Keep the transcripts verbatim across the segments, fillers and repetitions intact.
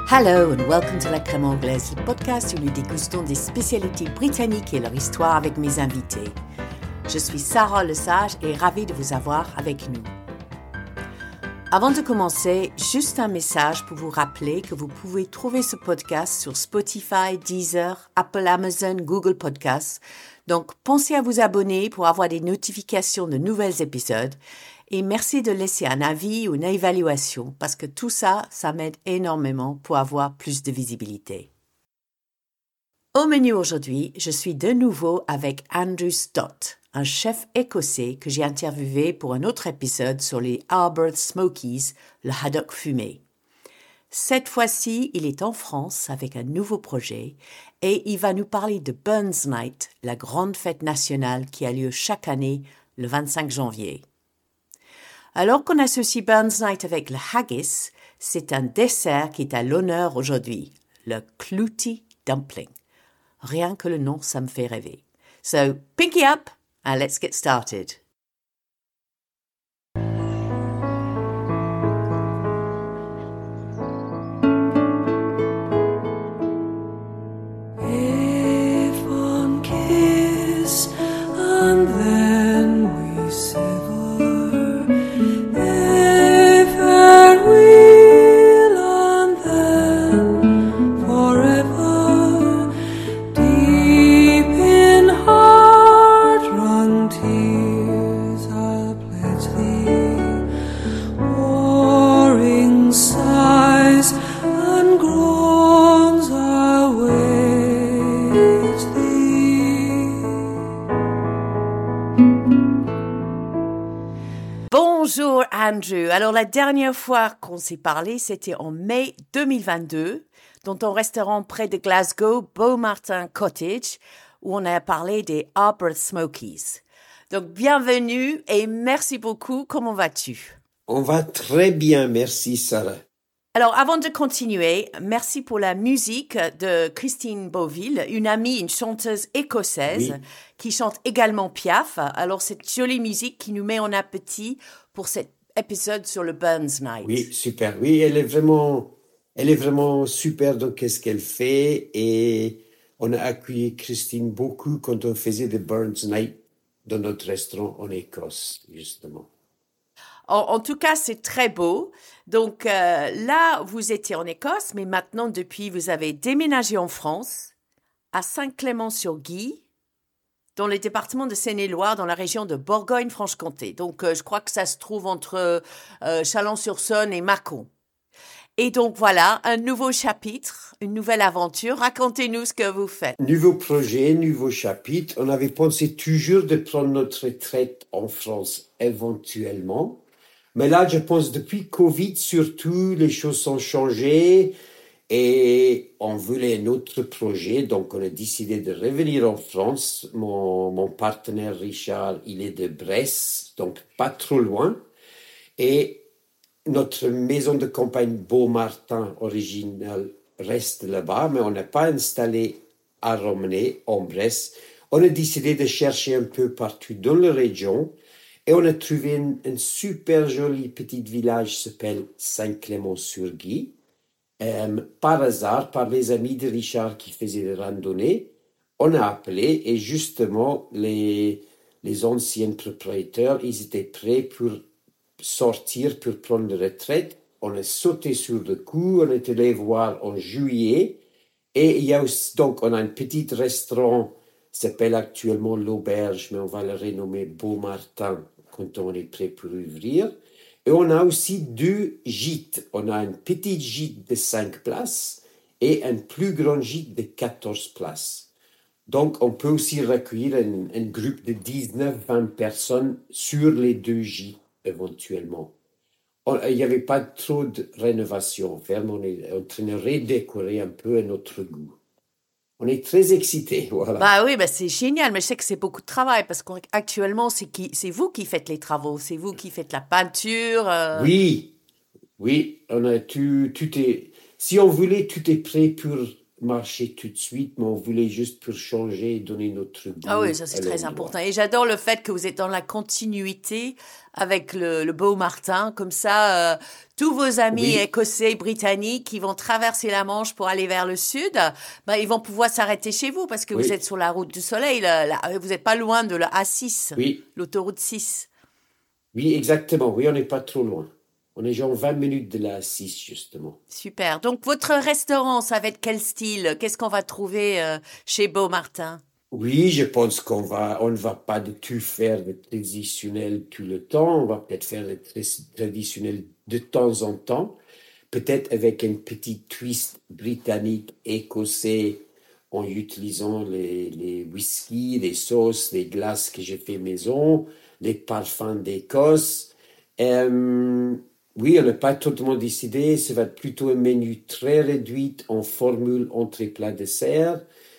Hello and welcome to La Crème Anglaise, le podcast où nous dégustons des spécialités britanniques et leur histoire avec mes invités. Je suis Sarah Lesage et ravie de vous avoir avec nous. Avant de commencer, juste un message pour vous rappeler que vous pouvez trouver ce podcast sur Spotify, Deezer, Apple, Amazon, Google Podcasts. Donc, pensez à vous abonner pour avoir des notifications de nouveaux épisodes. Et merci de laisser un avis ou une évaluation parce que tout ça, ça m'aide énormément pour avoir plus de visibilité. Au menu aujourd'hui, je suis de nouveau avec Andrew Stott, un chef écossais que j'ai interviewé pour un autre épisode sur les Arbroath Smokies, le haddock fumé. Cette fois-ci, il est en France avec un nouveau projet et il va nous parler de Burns Night, la grande fête nationale qui a lieu chaque année le vingt-cinq janvier. Alors qu'on associe Burns Night avec le haggis, c'est un dessert qui est à l'honneur aujourd'hui, le clouty dumpling. Rien que le nom, ça me fait rêver. So, pinky up and let's get started. If one kiss and then we sever. Bonjour Andrew. Alors la dernière fois qu'on s'est parlé, c'était en mai deux mille vingt-deux, dans ton restaurant près de Glasgow, Beaumartin Cottage, où on a parlé des Arbroath Smokies. Donc bienvenue et merci beaucoup. Comment vas-tu? On va très bien, merci Sarah. Alors, avant de continuer, merci pour la musique de Christine Beauville, une amie, une chanteuse écossaise Oui. qui chante également Piaf. Alors, cette jolie musique qui nous met en appétit pour cet épisode sur le Burns Night. Oui, super. Oui, elle est vraiment, elle est vraiment super dans qu'est-ce qu'elle fait et on a accueilli Christine beaucoup quand on faisait des Burns Night dans notre restaurant en Écosse, justement. En, en tout cas, c'est très beau. Donc euh, là, vous étiez en Écosse, mais maintenant, depuis, vous avez déménagé en France, à Saint-Clément-sur-Guye, dans le département de Seine-et-Loire, dans la région de Bourgogne-Franche-Comté. Donc, euh, je crois que ça se trouve entre euh, Chalon-sur-Saône et Mâcon. Et donc, voilà, un nouveau chapitre, une nouvelle aventure. Racontez-nous ce que vous faites. Nouveau projet, nouveau chapitre. On avait pensé toujours de prendre notre retraite en France, éventuellement. Mais là, je pense, depuis Covid, surtout, les choses ont changé et on voulait un autre projet. Donc, on a décidé de revenir en France. Mon, mon partenaire Richard, il est de Brest, donc pas trop loin. Et notre maison de campagne Beaumartin originale reste là-bas, mais on n'a pas installé à Romney, en Brest. On a décidé de chercher un peu partout dans la région. Et on a trouvé un, un super joli petit village qui s'appelle Saint-Clément-sur-Guye. Euh, par hasard, par les amis de Richard qui faisaient des randonnées, on a appelé et justement, les, les anciens propriétaires, ils étaient prêts pour sortir, pour prendre la retraite. On a sauté sur le coup, on est allé voir en juillet. Et il y a aussi, donc, on a un petit restaurant qui s'appelle actuellement l'Auberge, mais on va le renommer Beaumartin quand on est prêt pour ouvrir. Et on a aussi deux gîtes. On a un petit gîte de cinq places et un plus grand gîte de quatorze places. Donc, on peut aussi recueillir un, un groupe de dix-neuf à vingt personnes sur les deux gîtes, éventuellement. On, il n'y avait pas trop de rénovation à faire, mais on est en train de redécorer un peu à notre goût. On est très excités, voilà. Bah oui, bah c'est génial, mais je sais que c'est beaucoup de travail parce qu'actuellement, c'est, qui, c'est vous qui faites les travaux, c'est vous qui faites la peinture. Euh... Oui, oui, on a tout, tout est, si on voulait, tout est prêt pour marcher tout de suite, mais on voulait juste pour changer et donner notre goût Ah oui, ça c'est à très l'endroit. important. Et j'adore le fait que vous êtes dans la continuité avec le, le Beau Martin. Comme ça, euh, tous vos amis Oui, écossais, britanniques qui vont traverser la Manche pour aller vers le sud, ben, ils vont pouvoir s'arrêter chez vous parce que vous oui, êtes sur la route du soleil. la- la- vous n'êtes pas loin de la A six, oui, l'autoroute six. oui, exactement. Oui, on n'est pas trop loin. On est genre vingt minutes de la six, justement. Super. Donc, votre restaurant, ça va être quel style? Qu'est-ce qu'on va trouver euh, chez Beau Martin? Oui, je pense qu'on va, on ne va pas du tout faire le traditionnel tout le temps. On va peut-être faire le tra- traditionnel de temps en temps. Peut-être avec un petit twist britannique, écossais, en utilisant les, les whiskies, les sauces, les glaces que j'ai fait maison, les parfums d'Écosse. Euh, oui, on n'a pas totalement décidé. Ça va être plutôt un menu très réduit en formule entrée plat dessert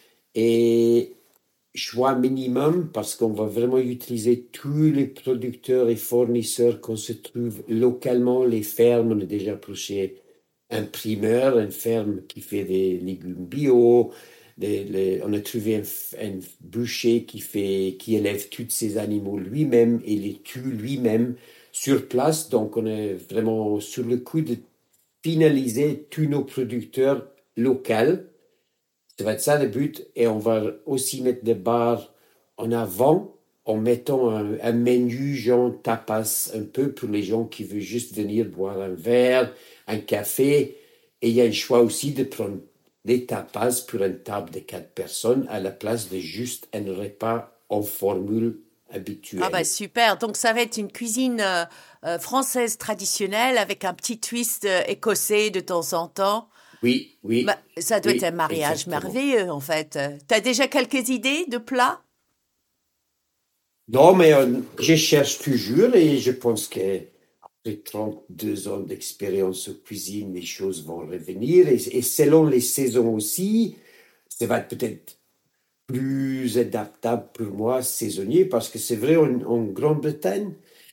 et choix minimum parce qu'on va vraiment utiliser tous les producteurs et fournisseurs qu'on se trouve localement, les fermes. On a déjà approché un primeur, une ferme qui fait des légumes bio. Des- les- on a trouvé un, f- un boucher qui fait, qui élève tous ces animaux lui-même et les tue lui-même sur place. Donc, on est vraiment sur le coup de finaliser tous nos producteurs locaux. Ça va être ça le but. Et on va aussi mettre des bars en avant en mettant un, un menu genre tapas un peu pour les gens qui veulent juste venir boire un verre, un café. Et il y a un choix aussi de prendre des tapas pour une table de quatre personnes à la place de juste un repas en formule Ah bah habituelle. super. Donc, ça va être une cuisine euh, euh, française traditionnelle avec un petit twist euh, écossais de temps en temps. Oui, Bah, oui, ça doit être un oui, mariage exactement. merveilleux, en fait. T'as déjà quelques idées de plats? Non, mais euh, je cherche toujours et je pense que après trente-deux ans d'expérience en cuisine, les choses vont revenir. Et, et selon les saisons aussi, ça va être peut-être plus adaptable pour moi, saisonnier, parce que c'est vrai, en, en Grande-Bretagne,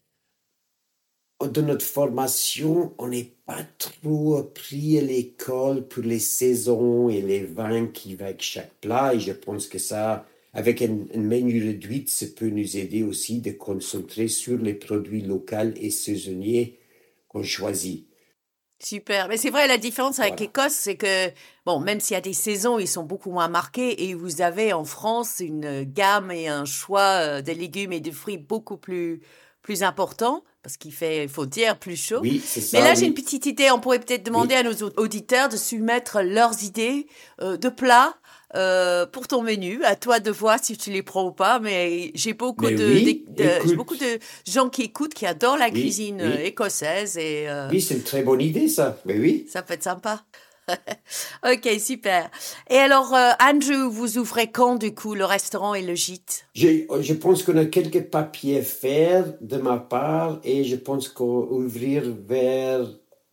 de notre formation, on n'est pas trop appris à l'école pour les saisons et les vins qui vont avec chaque plat. Et je pense que ça, avec un, un menu réduit, ça peut nous aider aussi de concentrer sur les produits locaux et saisonniers qu'on choisit. Super. Mais c'est vrai, la différence avec Voilà. l'Écosse, c'est que, bon, même s'il y a des saisons, ils sont beaucoup moins marqués et vous avez en France une gamme et un choix euh, de légumes et de fruits beaucoup plus, plus important parce qu'il fait, il faut dire, plus chaud. Oui, c'est Mais ça, là, j'ai une oui. petite idée. On pourrait peut-être demander Oui, à nos au- auditeurs de soumettre leurs idées euh, de plats euh, pour ton menu. À toi de voir si tu les prends ou pas. Mais j'ai beaucoup mais de, de, oui, de- j'ai beaucoup écoute, de gens qui écoutent, qui adorent la oui, cuisine euh, oui, écossaise et euh, oui, c'est une très bonne idée, ça. Mais oui. ça peut être sympa. Ok, super. Et alors, euh, Andrew, vous ouvrez quand, du coup, le restaurant et le gîte? Je, je pense qu'on a quelques papiers à faire de ma part et je pense qu'on va ouvrir vers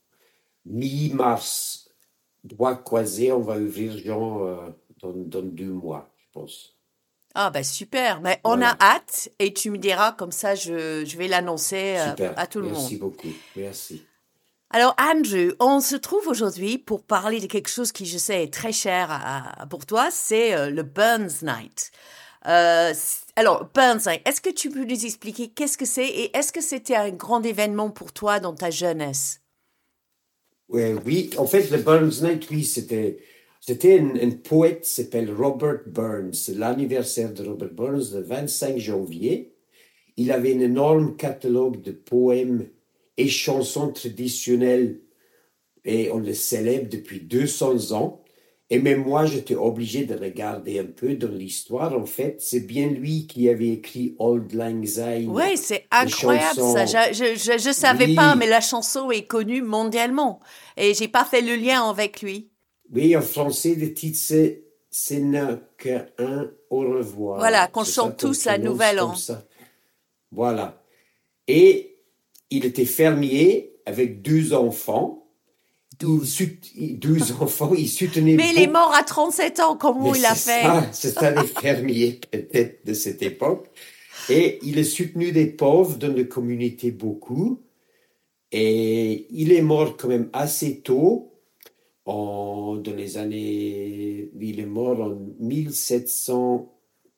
mi-mars. Doigt croisé, on va ouvrir genre euh, dans, dans deux mois, je pense. Ah, ben super. Mais on a Voilà, hâte et tu me diras, comme ça, je, je vais l'annoncer euh, super. à tout le monde. Merci beaucoup. Merci. Alors, Andrew, on se trouve aujourd'hui pour parler de quelque chose qui, je sais, est très cher à- à- pour toi, c'est euh, le Burns Night. Euh, c- alors, Burns Night, est-ce que tu peux nous expliquer qu'est-ce que c'est et est-ce que c'était un grand événement pour toi dans ta jeunesse? Ouais, oui, en fait, le Burns Night, oui, c'était, c'était un, un poète qui s'appelle Robert Burns. C'est l'anniversaire de Robert Burns, le vingt-cinq janvier. Il avait un énorme catalogue de poèmes et chansons traditionnelles et on le célèbre depuis deux cents ans. Et même moi, j'étais obligé de regarder un peu dans l'histoire. En fait, c'est bien lui qui avait écrit Auld Lang Syne, Ouais, c'est les incroyable ça. chansons. Je, je, je, je savais pas, mais Oui, la chanson est connue mondialement. Et j'ai pas fait le lien avec lui. oui, en français, le titre, c'est Ce n'est qu'un au Voilà, revoir. qu'on C'est ça chante qu'on tous à prononce Nouvel comme An. ça. Voilà. Et il était fermier avec deux enfants. Il, Douze. sut- il- douze enfants, il soutenait Mais il est beaucoup. mort à trente-sept ans, Mais comment il a c'est fait? ça, c'est ça les fermiers peut-être de cette époque. Et il a soutenu des pauvres dans la communauté beaucoup. Et il est mort quand même assez tôt. en, dans les années, il est mort en mille sept cent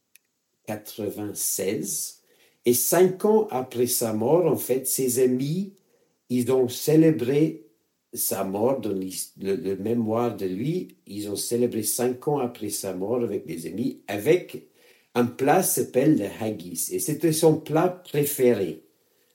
quatre-vingt-seize. Et cinq ans après sa mort, en fait, ses amis, ils ont célébré sa mort, dans le, le mémoire de lui. Ils ont célébré cinq ans après sa mort avec des amis, avec un plat qui s'appelle le haggis. Et c'était son plat préféré.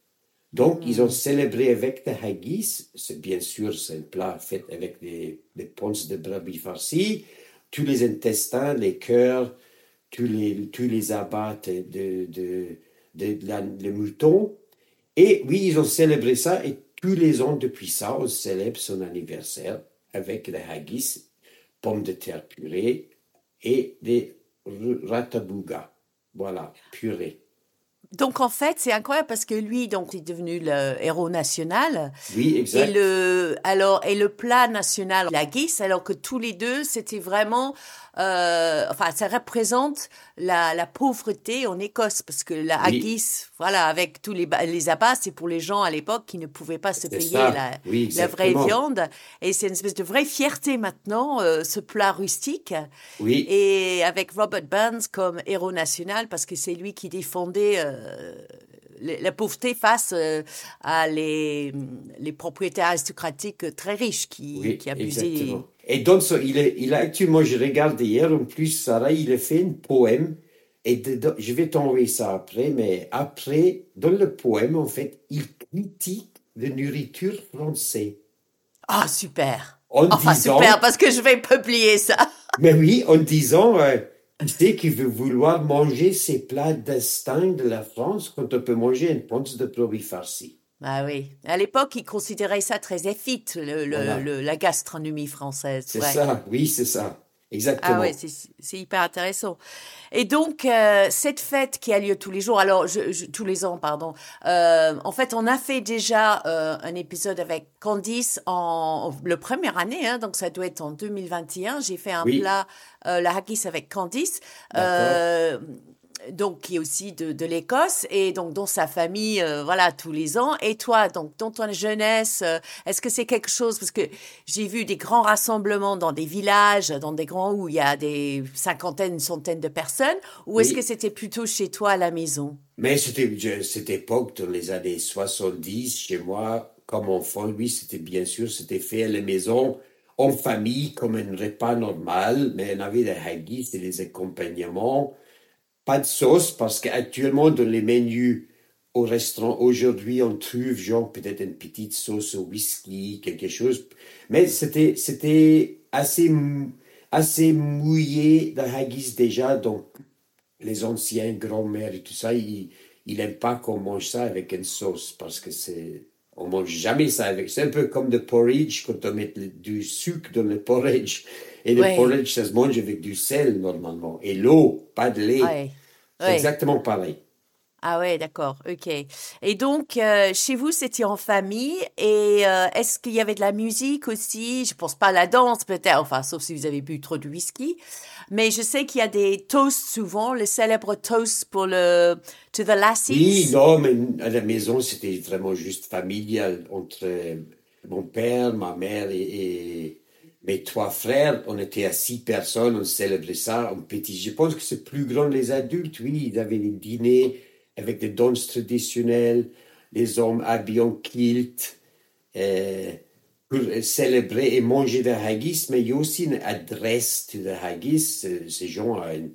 Donc, ils ont célébré avec le haggis. C'est, bien sûr, c'est un plat fait avec des, des ponces de brebis farcies, tous les intestins, les cœurs, tous les, tous les abats de, de, de, de, la, de mouton. Et oui, ils ont célébré ça. Et tous les ans, depuis ça, on célèbre son anniversaire avec le haggis, pommes de terre purée et des ratabougas. Voilà, purée. Donc en fait, c'est incroyable parce que lui, donc, il est devenu le héros national. Oui, exact. Et le, alors, et le plat national, la haggis, alors que tous les deux, c'était vraiment, euh, enfin, ça représente la, la pauvreté en Écosse parce que la Oui. haggis, voilà, avec tous les, les abats, c'est pour les gens à l'époque qui ne pouvaient pas se C'est payer ça. la, Oui, la vraie exactement. viande. Et c'est une espèce de vraie fierté maintenant, euh, ce plat rustique. Oui, Et avec Robert Burns comme héros national, parce que c'est lui qui défendait euh, le- la pauvreté face euh, à les, les propriétaires aristocratiques très riches qui, oui, qui abusaient. exactement. Et donc, ça, il, est, il a actuellement, je regardais hier, en plus, Sarah, il a fait un poème, et dedans- je vais t'envoyer ça après, mais après, dans le poème, en fait, il critique la nourriture française Ah, super! en Enfin, disant, super, parce que je vais publier ça. mais oui, en disant, euh, qui c'est qui veut vouloir manger ces plats distincts de la France quand on peut manger une ponce de brebis farcie. Ah oui. À l'époque, ils considéraient ça très effite, le, le, Voilà. le- la gastronomie française. C'est Ouais. ça, oui, c'est ça. Ah ouais, Exactement. c'est c'est hyper intéressant. Et donc euh, cette fête qui a lieu tous les jours, alors je, je- tous les ans, pardon. Euh, en fait, on a fait déjà euh, un épisode avec Candice en le première année, hein, donc ça doit être en deux mille vingt et un. J'ai fait un Oui, plat euh, la haggis avec Candice. d'accord. Euh, donc qui est aussi de, de l'Écosse et donc dans sa famille euh, voilà tous les ans. Et toi, donc dans ton jeunesse, euh, est-ce que c'est quelque chose, parce que j'ai vu des grands rassemblements dans des villages, dans des grands où il y a des cinquantaines, une centaine de personnes, ou est-ce que Oui. c'était plutôt chez toi à la maison? Mais c'était je- cette époque, dans les années soixante-dix, chez moi, comme enfant, oui, c'était bien sûr, c'était fait à la maison, en famille, comme un repas normal, mais on avait des haggis et des accompagnements. Pas de sauce, parce qu'actuellement, dans les menus au restaurant, aujourd'hui, on trouve genre peut-être une petite sauce au whisky, quelque chose. Mais c'était, c'était assez, mou- assez mouillé de haggis déjà, donc les anciens grands-mères et tout ça, ils, ils n'aiment pas qu'on mange ça avec une sauce, parce que c'est, on mange jamais ça avec, c'est un peu comme le porridge, quand on met le- du sucre dans le porridge. Et le Ouais, porridge, ça se mange avec du sel, normalement. Et l'eau, pas de lait. ouais, C'est ouais. exactement pareil. Ah ouais, d'accord, ok. Et donc, euh, chez vous, c'était en famille. Et euh, est-ce qu'il y avait de la musique aussi? Je pense pas à la danse, peut-être. Enfin, sauf si vous avez bu trop de whisky. Mais je sais qu'il y a des toasts souvent, le célèbre toast pour le To the Oui, Lassies. non, mais à la maison, c'était vraiment juste familial entre euh, mon père, ma mère et, et mes trois frères. On était à six personnes, on célébrait ça en petit. Je pense que c'est plus grand les adultes, oui. Ils avaient des dîners avec des danses traditionnelles, les hommes habillés en kilt, euh, pour célébrer et manger de haggis, mais il y a aussi une adresse de haggis. C'est c'est genre une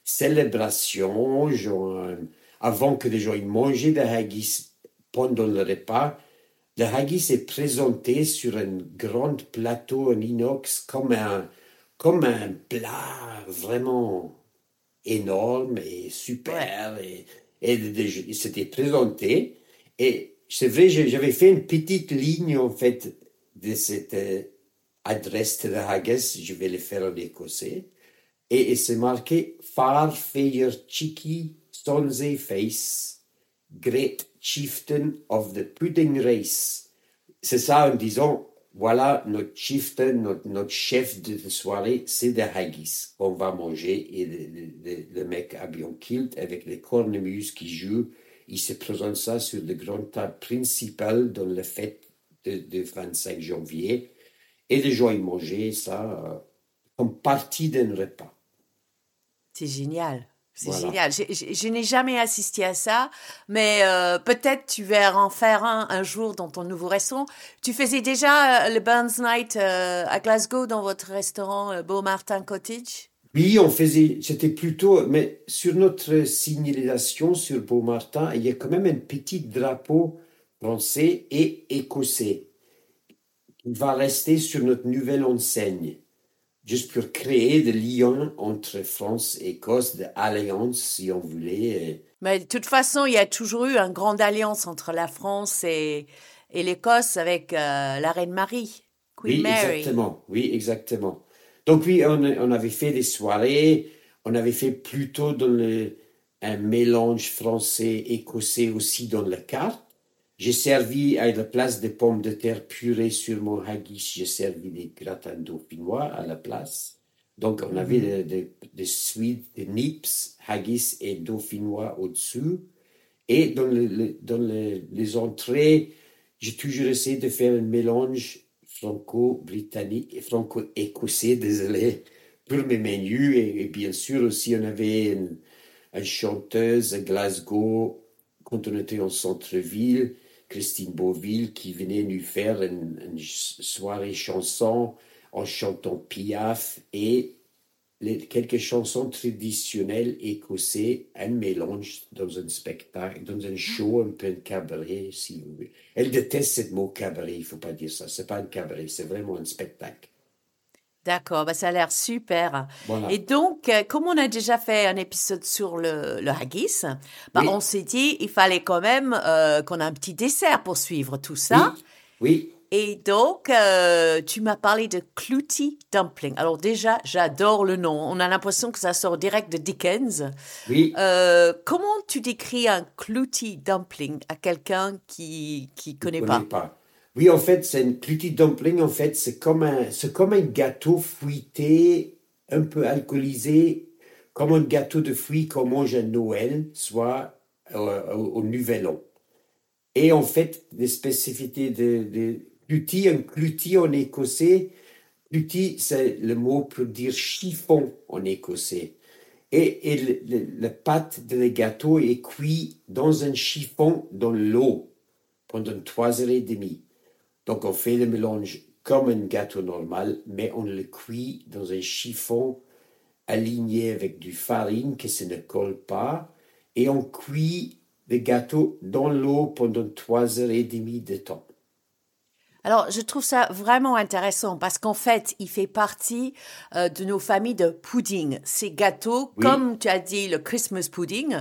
célébration, genre, euh, avant que les gens ils mangent de haggis pendant le repas. Le haggis est présenté sur un grand plateau en inox comme un, comme un plat vraiment énorme et Ouais. super. Et, et de- de- c'était présenté. Et c'est vrai, j'ai- j'avais fait une petite ligne en fait de cette euh, adresse de haggis. Je vais le faire en écossais. Et, et c'est marqué Far Fair Cheeky Sonsey Face, Great Chieftain of the Pudding Race. C'est ça en disant, voilà notre chieftain, notre, notre chef de soirée, c'est de haggis qu'on va manger. Et le, le, le mec habillé en kilt avec les cornemuses qui jouent, il se présente ça sur le grand table principal dans la fête de, de vingt-cinq janvier. Et les gens, ils mangeaient ça euh, comme partie d'un repas. C'est génial. C'est Voilà. génial. J'ai- j'ai- Je n'ai jamais assisté à ça, mais euh, peut-être tu vas en faire un un jour dans ton nouveau restaurant. Tu faisais déjà euh, le Burns Night euh, à Glasgow dans votre restaurant euh, Beaumartin Cottage? Oui, on faisait, c'était plutôt, mais sur notre signalisation sur Beaumartin, il y a quand même un petit drapeau français et écossais qui va rester sur notre nouvelle enseigne, juste pour créer des liens entre France et Écosse, de alliance, si on voulait. Mais de toute façon, il y a toujours eu une grande alliance entre la France et, et l'Écosse avec euh, la reine Marie, Queen Oui, Mary. exactement. Oui, exactement. Donc oui, on, on avait fait des soirées, on avait fait plutôt dans le, un mélange français-écossais aussi dans la carte. J'ai servi à la place des pommes de terre purées sur mon haggis, j'ai servi des gratins dauphinois à la place. Donc on avait Mhm. des des- des suites, des nips, haggis et dauphinois au-dessus. Et dans, le- le- dans le- les entrées, j'ai toujours essayé de faire un mélange franco-britannique, franco-écossais, désolé, pour mes menus. Et, et bien sûr aussi, on avait une, une chanteuse à Glasgow, quand on était en centre-ville, Christine Beauville, qui venait nous faire une, une soirée chanson en chantant Piaf et les, quelques chansons traditionnelles écossaises, un mélange dans un spectacle, dans un show, un peu un cabaret, si vous voulez. Elle déteste ce mot cabaret, il ne faut pas dire ça. C'est pas un cabaret, c'est vraiment un spectacle. D'accord, bah ça a l'air super. Et Voilà. donc, euh, comme on a déjà fait un épisode sur le, le haggis, bah on Oui, s'est dit il fallait quand même euh, qu'on ait un petit dessert pour suivre tout ça. oui, oui, Et donc, euh, tu m'as parlé de Clouty Dumpling. Alors déjà, j'adore le nom. On a l'impression que ça sort direct de Dickens. oui. Euh, comment tu décris un Clouty Dumpling à quelqu'un qui qui Je ne connaît connais pas? pas. Oui, en fait, c'est une clouty dumpling, en fait, c'est comme un, c'est comme un gâteau fruité, un peu alcoolisé, comme un gâteau de fruits qu'on mange à Noël, soit euh, au, au Nouvel An. Et en fait, les spécificités de, de clouty, un clouty en écossais, clouty, c'est le mot pour dire chiffon en écossais. Et, et le- le- la pâte de le gâteau est cuite dans un chiffon dans l'eau pendant trois heures et demie. Donc on fait le mélange comme un gâteau normal, mais on le cuit dans un chiffon aligné avec du farine que ça ne colle pas, et on cuit le gâteau dans l'eau pendant trois heures et demie de temps. Alors, je trouve ça vraiment intéressant parce qu'en fait, il fait partie euh, de nos familles de pudding. Ces gâteaux, Oui, comme tu as dit, le Christmas pudding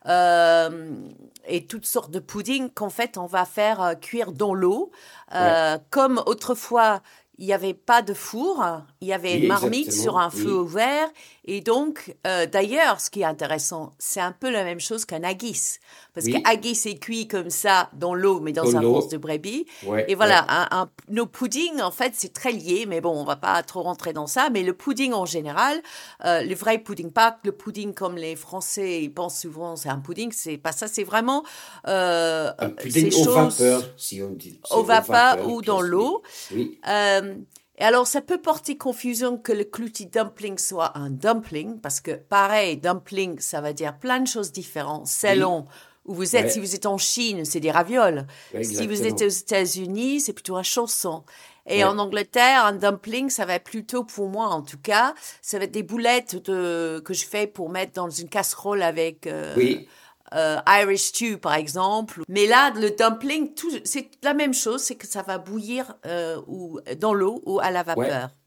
euh, et toutes sortes de pudding qu'en fait, on va faire euh, cuire dans l'eau. ouais, Euh, comme autrefois, il n'y avait pas de four, il y avait oui, une marmite sur exactement, un feu oui, ouvert. Et donc, euh, d'ailleurs, ce qui est intéressant, c'est un peu la même chose qu'un haggis. Parce que oui, haggis est cuit comme ça dans l'eau, mais dans dans un fonce de l'eau, brebis. Et ouais, voilà, ouais, un, un- nos puddings, en fait, c'est très lié, mais bon, on va pas trop rentrer dans ça. Mais le pudding en général, euh, le vrai pudding, pas le pudding comme les Français ils pensent souvent, c'est un pudding, c'est pas ça, c'est vraiment euh, un ces pudding au choses vapeur, si on dit, au c'est au vapeur vapeur, ou dans presque, oui, l'eau. oui, Euh, et alors, ça peut porter confusion que le clouty dumpling soit un dumpling, parce que pareil, dumpling, ça va dire plein de choses différentes oui, selon où vous êtes. Si ouais, vous êtes en Chine, c'est des ravioles. ouais, Si vous êtes aux exactement, États-Unis, c'est plutôt un chausson. Et en ouais, Angleterre, un dumpling, ça va être plutôt, pour moi en tout cas, ça va être des boulettes de, que je fais pour mettre dans une casserole avec euh, oui, euh, Irish stew, par exemple. Mais là, le dumpling, tout, c'est la même chose, c'est que ça va bouillir euh, ou dans l'eau ou à la ouais. vapeur.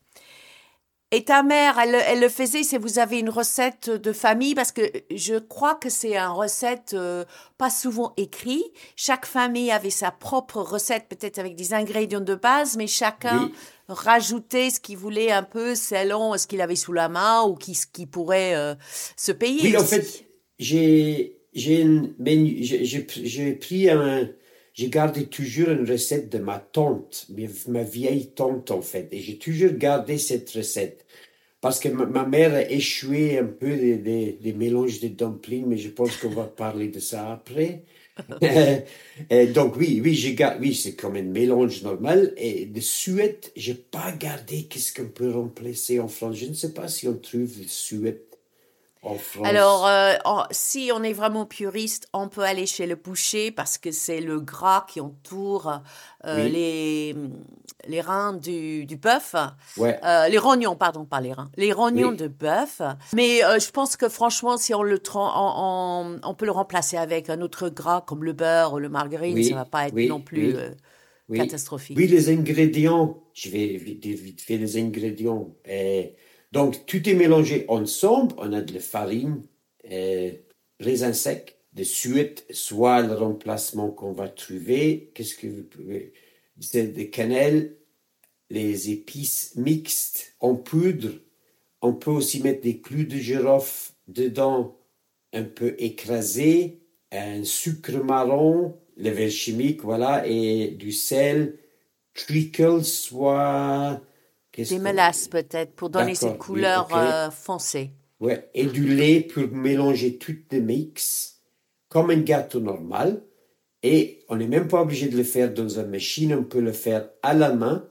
Et ta mère, elle, elle le faisait, c'est vous avez une recette de famille, parce que je crois que c'est une recette euh, pas souvent écrite. Chaque famille avait sa propre recette, peut-être avec des ingrédients de base, mais chacun Oui, rajoutait ce qu'il voulait un peu selon ce qu'il avait sous la main ou qui, ce qui pourrait euh, se payer oui, en aussi. fait, j'ai j'ai une menu- j'ai j'ai j'ai pris un j'ai gardé toujours une recette de ma tante, mais ma vieille tante en fait, et j'ai toujours gardé cette recette parce que ma, ma mère a échoué un peu des, des, des mélanges de dumplings, mais je pense qu'on va parler de ça après. Et donc oui, oui, j'ai ga- oui, c'est comme un mélange normal. Et de suette, j'ai pas gardé qu'est-ce qu'on peut remplacer en France. Je ne sais pas si on trouve le suette en Alors, France. euh, en- si on est vraiment puriste, on peut aller chez le boucher parce que c'est le gras qui entoure euh, Oui, les, les reins du, du bœuf. ouais, Euh, les rognons, pardon, pas les reins. Les rognons oui, de bœuf. Mais euh, je pense que franchement, si on le tran- on, on- on peut le remplacer avec un autre gras comme le beurre ou le margarine, ça va oui, pas être non oui, plus oui, euh, oui. Oui, catastrophique. les ingrédients, je vais vite dire vite fait les ingrédients. Et donc, tout est mélangé ensemble. On a de la farine, euh, raisins secs, de suette, soit le remplacement qu'on va trouver. Qu'est-ce que vous pouvez... C'est de cannelle, les épices mixtes en poudre. On peut aussi mettre des clous de girofle dedans, un peu écrasé, un sucre marron, le verre chimique, voilà, et du sel, treacle, soit... Qu'est-ce Des qu'on... mélasses peut-être pour donner cette D'accord, oui, couleur ok. euh, foncée. Ouais, et du lait pour mélanger tout le mix, comme un gâteau normal. Et on n'est même pas obligé de le faire dans une machine, on peut le faire à la main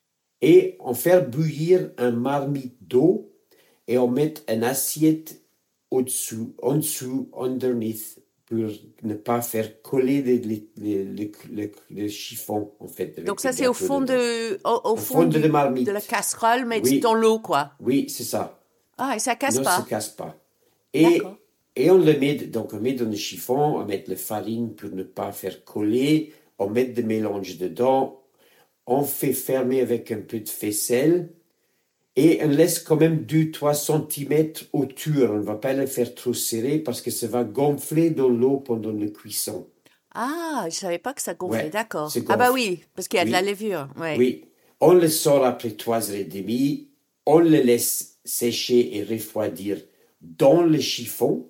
et en faire bouillir un marmite d'eau et on met une assiette au-dessous, en dessous, underneath, pour ne pas faire coller le, le, le, le, le chiffon, en fait, Donc avec le ça, c'est au gâteau fond dedans. de, au, au Au fond fond de la du, de la marmite. casserole, mais dans Oui, l'eau, quoi. oui, c'est ça. Ah, et ça casse Non, ça ne pas. casse pas. D'accord. Et, et on le met, donc on met dans le chiffon, on met la farine pour ne pas faire coller, on met le mélange dedans, on fait fermer avec un peu de faisselle et on laisse quand même deux trois centimètres autour. On ne va pas le faire trop serré parce que ça va gonfler dans l'eau pendant la cuisson. Ah, je savais pas que ça gonflait. Ouais, c'est D'accord. Ah bah gonfle. oui, parce qu'il y a de la Oui, levure. Ouais. oui. On le sort après trois heures et demie, on le laisse sécher et refroidir dans le chiffon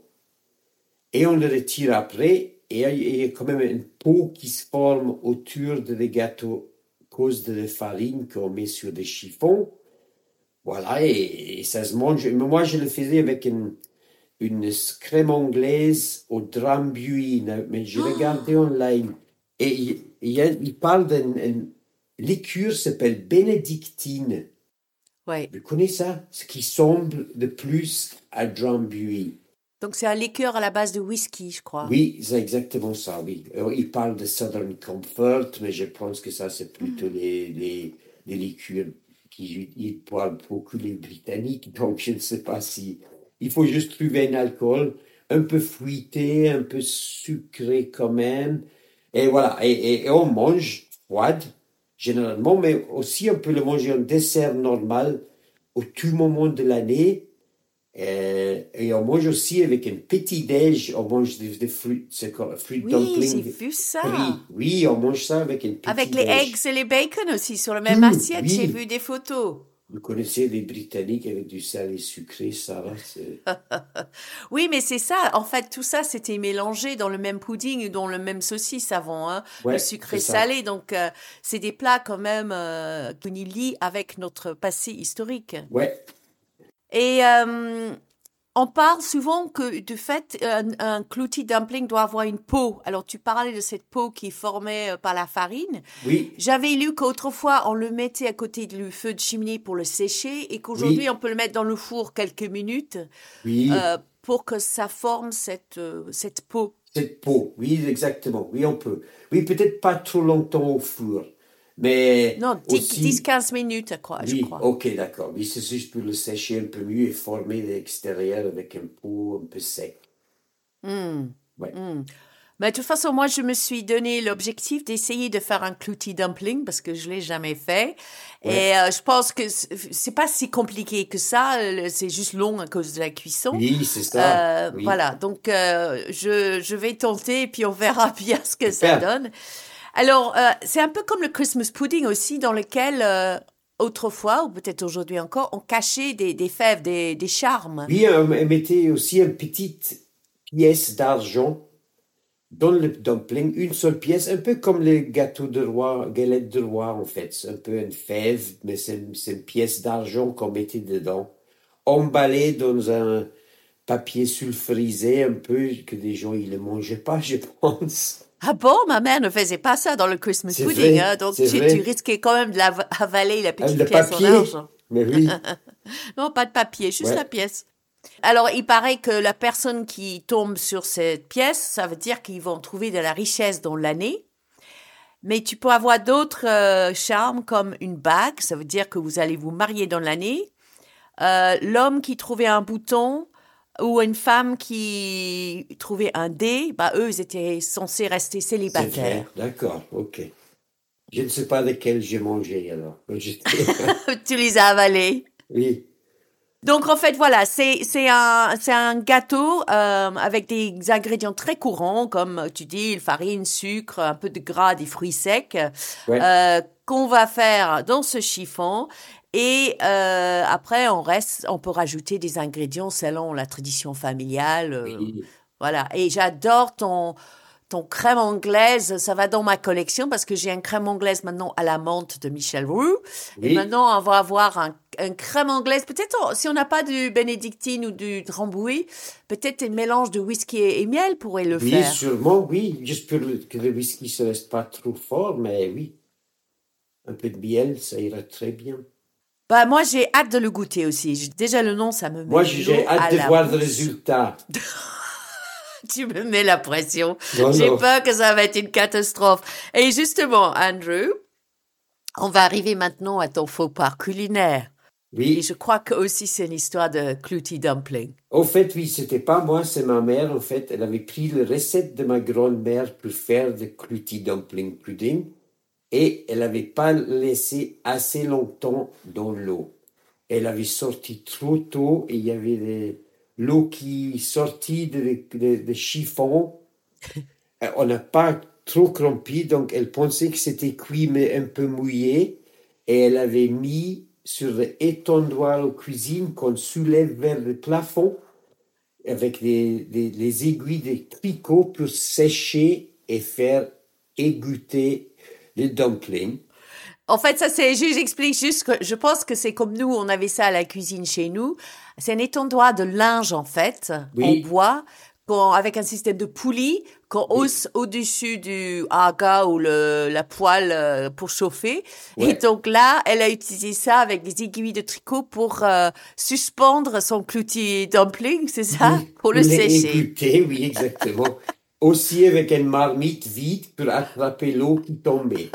et on le retire après. Et il y a quand même une peau qui se forme autour de le gâteau à cause de la farine qu'on met sur le chiffon. Voilà, et, et ça se mange. Mais moi, je le faisais avec une, une crème anglaise au drambuie, mais je regardais online. Et il, il, y a- il parle d'une liqueur qui s'appelle bénédictine. Ouais. Vous connaissez ça? Ce qui semble de plus à drambuie. Donc c'est un liqueur à la base de whisky, je crois. Oui, c'est exactement ça, oui. Alors, il parle de Southern Comfort, mais je pense que ça, c'est plutôt les, les, les liqueurs qui ils parlent beaucoup les Britanniques, donc je ne sais pas si... Il faut juste trouver un alcool un peu fruité, un peu sucré quand même. Et voilà, et, et, et on mange froide, généralement, mais aussi on peut le manger en dessert normal au tout moment de l'année. Euh, et on mange aussi avec un petit déj, on mange des, des fruits, c'est quoi, fruit Oui, j'ai dumpling vu ça. frits. Oui, on mange ça avec un petit Avec les eggs déj. et les bacon aussi sur la même Hum, assiette, j'ai oui, vu des photos. vous connaissez les Britanniques avec du salé sucré, Sarah, c'est... Oui, mais c'est ça. En fait, tout ça, c'était mélangé dans le même pudding ou dans le même saucisse avant, hein, le Ouais, c'est sucré ça. salé. Donc, euh, c'est des plats quand même euh, qu'on y lie avec notre passé historique. Ouais, Et euh, on parle souvent que du fait un, un clouty dumpling doit avoir une peau. Alors, tu parlais de cette peau qui est formée euh, par la farine. oui, J'avais lu qu'autrefois, on le mettait à côté du feu de cheminée pour le sécher et qu'aujourd'hui, oui, on peut le mettre dans le four quelques minutes oui, euh, pour que ça forme cette, euh, cette peau. cette peau, oui, exactement, oui, on peut. Oui, peut-être pas trop longtemps au four, mais Non, dix aussi... quinze minutes, quoi, je Oui, crois. ok, d'accord. Oui, c'est juste pour le sécher un peu mieux et former l'extérieur avec un pot un peu sec. Hmm, Ouais, hmm. Mais de toute façon, moi, je me suis donné l'objectif d'essayer de faire un clouty dumpling parce que je l'ai jamais fait. ouais. Et euh, je pense que c- c'est pas si compliqué que ça. euh, C'est juste long à cause de la cuisson. Oui, c'est ça. Euh, Oui, voilà, donc euh, je, je vais tenter et puis on verra bien ce que ça super. donne. Alors, euh, c'est un peu comme le Christmas pudding aussi, dans lequel euh, autrefois, ou peut-être aujourd'hui encore, on cachait des, des fèves, des, des charmes. Oui, euh, mettez aussi une petite pièce d'argent dans le dumpling, une seule pièce, un peu comme les gâteaux de roi, galettes de roi en fait. C'est un peu une fève, mais c'est une, c'est une pièce d'argent qu'on mettait dedans, emballée dans un papier sulfurisé un peu, que les gens ils ne mangeaient pas, je pense. Ah bon, ma mère ne faisait pas ça dans le Christmas C'est pudding, vrai, hein, donc c'est tu, vrai. tu risquais quand même de la avaler la Ah, petite le pièce papier. en argent. Mais oui. Non, pas de papier, juste Ouais. la pièce. Alors, il paraît que la personne qui tombe sur cette pièce, ça veut dire qu'ils vont trouver de la richesse dans l'année. Mais tu peux avoir d'autres euh, charmes comme une bague, ça veut dire que vous allez vous marier dans l'année. Euh, l'homme qui trouvait un bouton ou une femme qui trouvait un dé, bah eux, ils étaient censés rester C'est vrai. célibataires. D'accord, ok. Je ne sais pas lequel j'ai mangé alors. quand j'étais- Tu les as avalés. Oui. Donc en fait voilà, c'est c'est un c'est un gâteau euh, avec des ingrédients très courants comme tu dis, farine, sucre, un peu de gras, des fruits secs Ouais. euh, qu'on va faire dans ce chiffon et euh, après on reste on peut rajouter des ingrédients selon la tradition familiale euh, Oui. voilà. Et j'adore ton ton crème anglaise, ça va dans ma collection parce que j'ai une crème anglaise maintenant à la menthe de Michel Roux. Et Oui. maintenant, on va avoir un, un crème anglaise. Peut-être, oh, si on n'a pas du bénédictine ou du Drambuie, peut-être un mélange de whisky et, et miel pourrait le Oui, faire. sûrement, oui. Juste pour le- que le whisky ne reste pas trop fort, mais oui. Un peu de miel, ça ira très bien. Bah, moi, j'ai hâte de le goûter aussi. J'ai- Déjà, le nom, ça me met Moi, j'ai l'eau à hâte de la voir le bouche. résultat. Tu me mets la pression. Non, J'ai non. peur que ça va être une catastrophe. Et justement, Andrew, on va arriver maintenant à ton faux pas culinaire. Et Oui. je crois que aussi c'est une histoire de clouty dumpling. Au fait, oui, c'était pas moi, c'est ma mère. En fait, elle avait pris la recette de ma grand-mère pour faire de clouty dumpling pudding et elle n'avait pas laissé assez longtemps dans l'eau. Elle avait sorti trop tôt et il y avait des- l'eau qui sortit de, de, de chiffon. Euh, On n'a pas trop crampi, donc elle pensait que c'était cuit mais un peu mouillé et elle avait mis sur l'étendoir aux cuisine qu'on soulève vers le plafond avec des, des, les aiguilles de tricot pour sécher et faire égoutter les dumplings. En fait, ça c'est, je- j'explique juste que je pense que c'est comme nous, on avait ça à la cuisine chez nous. C'est un étendoir de linge en fait, Oui. en bois, qu'on- avec un système de poulies qu'on Oui. hausse au-dessus du aga ou le, la poêle euh, pour chauffer. Et Ouais. donc là, elle a utilisé ça avec des aiguilles de tricot pour euh, suspendre son clouty dumpling, c'est ça, Oui, pour le les sécher. égoutter, oui, exactement. Aussi avec une marmite vide pour attraper l'eau qui tombait.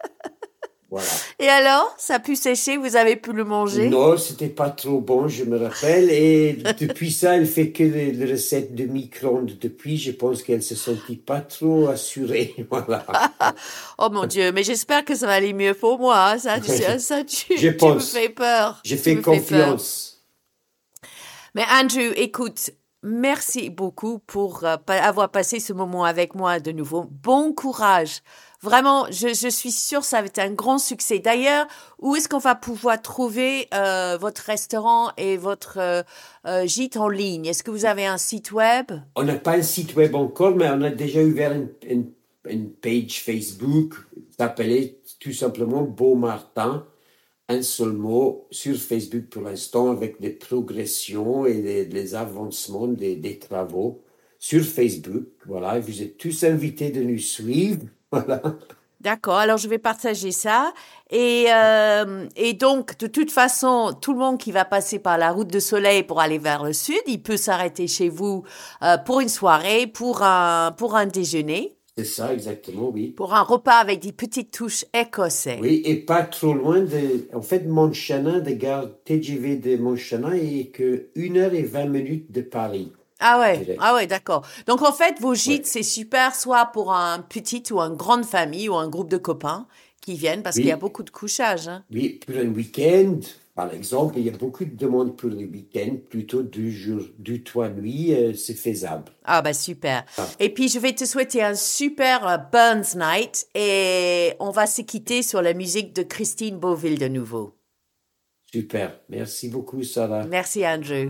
Voilà. Et alors, ça a pu sécher, vous avez pu le manger? Non, c'était pas trop bon, je me rappelle. Et depuis ça, elle fait que les, les recettes de micro-ondes. Depuis, je pense qu'elle se sentit pas trop assurée. Voilà. Oh mon Dieu, mais j'espère que ça va aller mieux pour moi. hein. Ça, tu, ça, ça, tu, Je tu me pense. fais peur. J'ai Tu fait me fais peur. confiance. Mais Andrew, écoute, merci beaucoup pour euh, pa- avoir passé ce moment avec moi de nouveau. Bon courage. Vraiment, je, je suis sûre que ça va être un grand succès. D'ailleurs, où est-ce qu'on va pouvoir trouver euh, votre restaurant et votre euh, euh, gîte en ligne? Est-ce que vous avez un site web? On n'a pas un site web encore, mais on a déjà ouvert une, une, une page Facebook. Ça s'appelait tout simplement Beau Martin. Un seul mot sur Facebook pour l'instant avec des progressions et des, des avancements des, des travaux sur Facebook. Voilà, et vous êtes tous invités de nous suivre. Voilà. D'accord, alors je vais partager ça. Et, euh, et donc, de toute façon, tout le monde qui va passer par la route de Soleil pour aller vers le sud, il peut s'arrêter chez vous euh, pour une soirée, pour un, pour un déjeuner, C'est ça, exactement, oui. pour un repas avec des petites touches écossaises. Oui, et pas trop loin de... En fait, Montchanin, de gare T G V de Montchanin, est que une heure et vingt minutes de Paris. Ah ouais, Direct. ah ouais, d'accord. Donc en fait, vos gîtes, Ouais. c'est super, soit pour un petit ou une grande famille ou un groupe de copains qui viennent, parce Oui. qu'il y a beaucoup de couchage. Hein. Oui, pour un week-end, par exemple, il y a beaucoup de demandes pour le week-end, plutôt deux jours, deux, trois nuits, euh, c'est faisable. Ah bah super. Ah. Et puis je vais te souhaiter un super euh, Burns Night et on va se quitter sur la musique de Christine Beauville de nouveau. Super. Merci beaucoup, Sarah. Merci Andrew.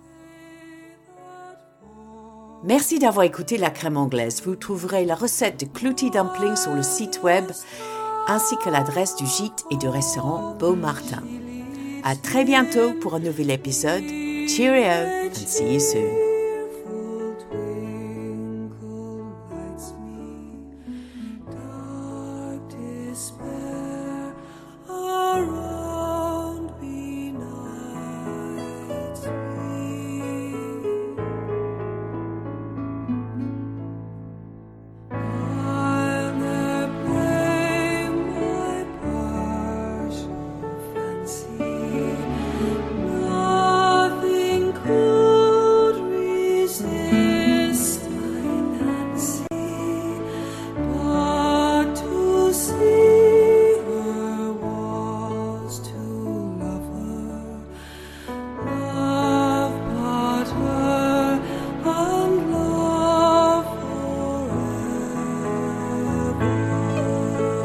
Merci d'avoir écouté La Crème Anglaise. Vous trouverez la recette de Clouty Dumpling sur le site web ainsi que l'adresse du gîte et du restaurant Beau Martin. À très bientôt pour un nouvel épisode. Cheerio and see you soon. Cheerful twinkle lights me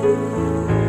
you.